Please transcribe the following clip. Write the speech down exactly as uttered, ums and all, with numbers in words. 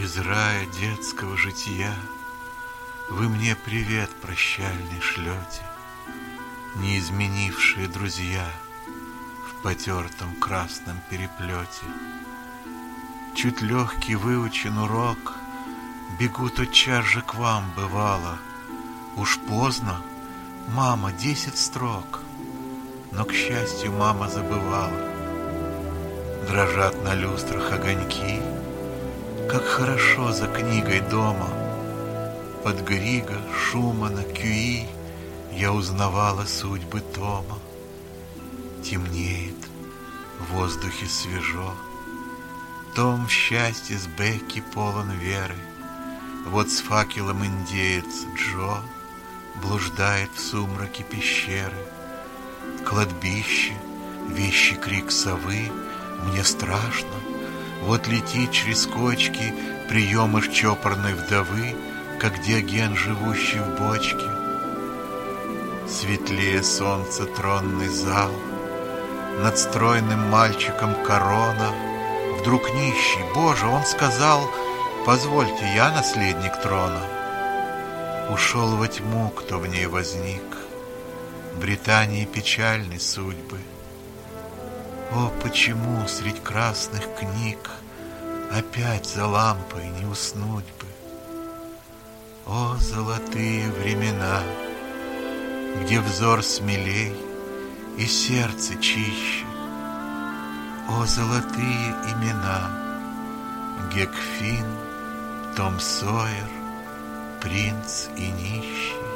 Из рая детского жития вы мне привет прощальный шлете, не изменившие друзья в потертом красном переплете. Чуть легкий выучен урок, бегу тотчас же к вам, бывало. Уж поздно, мама, десять строк, но, к счастью, мама забывала. Дрожат на люстрах огоньки, как хорошо за книгой дома. Под Грига, Шумана, Кюи я узнавала судьбы Тома. Темнеет, в воздухе свежо. Том в счастье с Бекки полон веры. Вот с факелом индеец Джо блуждает в сумраке пещеры. Кладбище, вещий крик совы, мне страшно. Вот летит через кочки приемыш чопорной вдовы, как Диоген, живущий в бочке. Светлее солнца тронный зал, над стройным мальчиком корона. Вдруг нищий, Боже, он сказал: позвольте, я наследник трона. Ушел во тьму, кто в ней возник, Британии печальной судьбы. О, почему средь красных книг опять за лампой не уснуть бы? О, золотые времена, где взор смелей и сердце чище. О, золотые имена: Гек Финн, Том Сойер, принц и нищий.